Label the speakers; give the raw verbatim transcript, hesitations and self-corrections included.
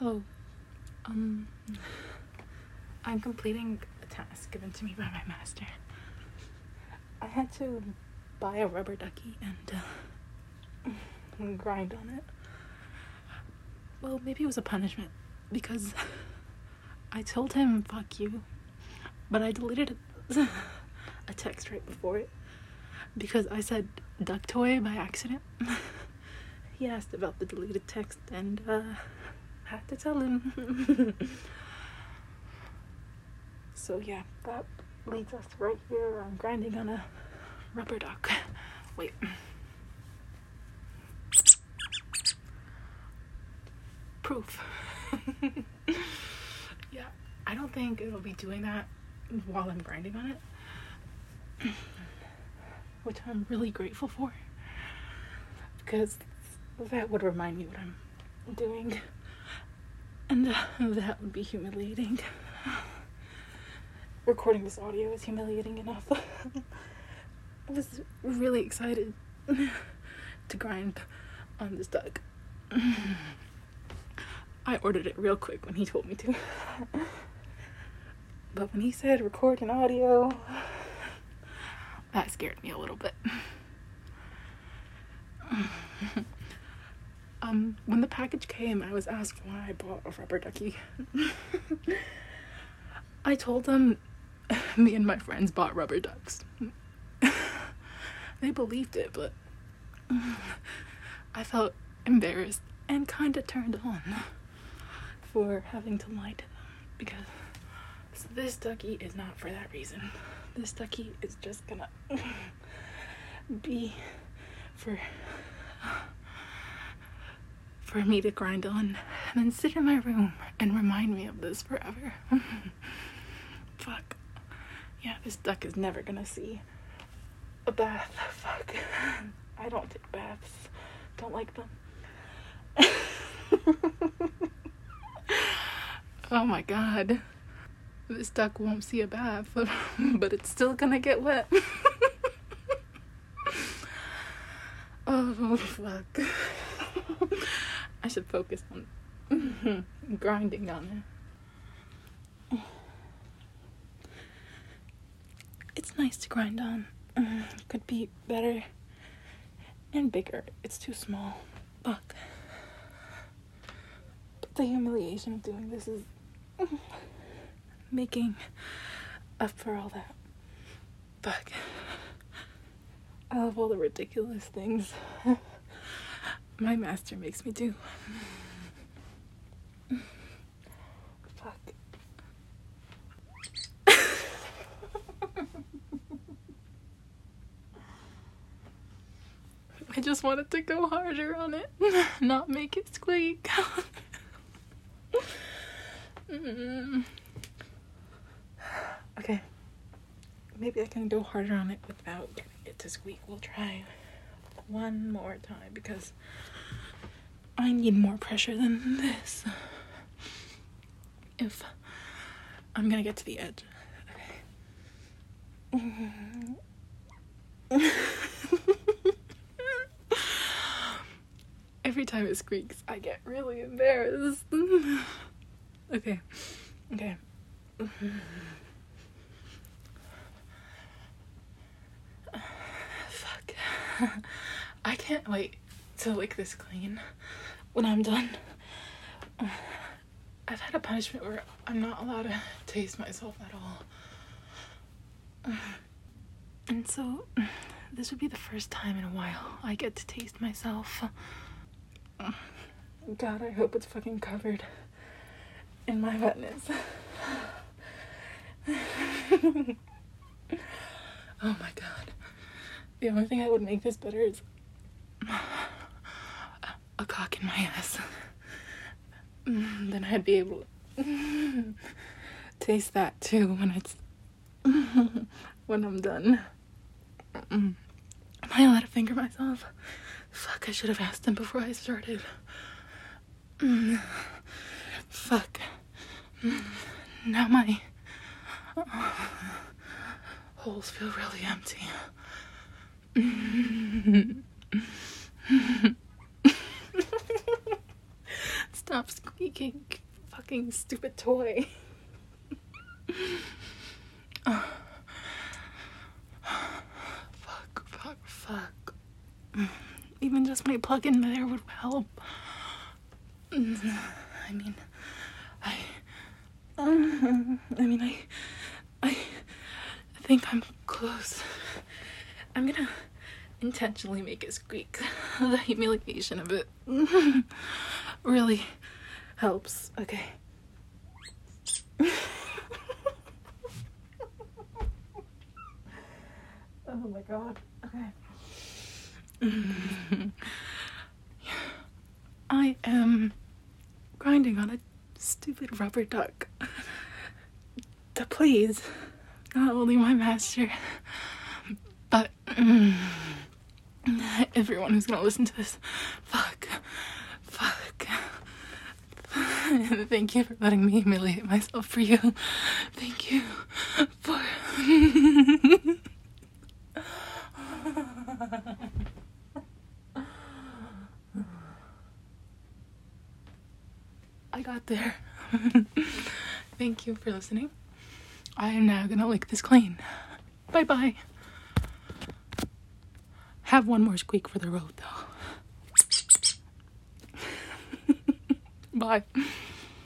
Speaker 1: Hello. Um, I'm completing a task given to me by my master. I had to buy a rubber ducky and uh, grind on it. Well, maybe it was a punishment because I told him fuck you, but I deleted a, a text right before it because I said duck toy by accident. He asked about the deleted text and uh I had to tell him. So yeah, that leads us right here. I'm grinding on a rubber duck. Wait. Proof. Yeah, I don't think it'll be doing that while I'm grinding on it, which I'm really grateful for, because that would remind me what I'm doing, and uh, that would be humiliating. Recording this audio is humiliating enough. I was really excited to grind on this duck. I ordered it real quick when he told me to. But when he said record an audio, that scared me a little bit. Um, when the package came, I was asked why I bought a rubber ducky. I told them me and my friends bought rubber ducks. They believed it, but I felt embarrassed and kind of turned on for having to lie to them, because this ducky is not for that reason. This ducky is just gonna be for for me to grind on and then sit in my room and remind me of this forever. Fuck. Yeah, this duck is never gonna see a bath. Fuck. I don't take baths. Don't like them. Oh my god. This duck won't see a bath, but it's still gonna get wet. Oh, fuck. I should focus on grinding on it. It's nice to grind on. Could be better and bigger. It's too small. Fuck. But the humiliation of doing this is making up for all that. Fuck. I love all the ridiculous things my master makes me do. Fuck. I just wanted to go harder on it, not make it squeak. mm. Okay. Maybe I can go harder on it without getting it to squeak. We'll try one more time because I need more pressure than this if I'm gonna get to the edge. Okay. Every time it squeaks, I get really embarrassed. Okay. Okay. Fuck. I can't wait to lick this clean when I'm done. I've had a punishment where I'm not allowed to taste myself at all. And so, this would be the first time in a while I get to taste myself. God, I hope it's fucking covered in my wetness. Oh my god. The only thing that would make this better is a cock in my ass. Then I'd be able to taste that too when it's when I'm done. Am I allowed to finger myself? Fuck, I should have asked him before I started. Fuck. Now my holes feel really empty. Stop stop squeaking, fucking stupid toy. uh, fuck, fuck, fuck. Even just my plug-in there would help. I mean, I, uh, I mean, I, I think I'm close. I'm gonna intentionally make it squeak. The humiliation of it really helps. Okay. Oh my god. Okay. I am grinding on a stupid rubber duck to please not only my master, but mm, everyone who's gonna listen to this. Fuck. Fuck. Thank you for letting me humiliate myself for you. Thank you for... I got there. Thank you for listening. I am now gonna lick this clean. Bye bye. Have one more squeak for the road though. Bye.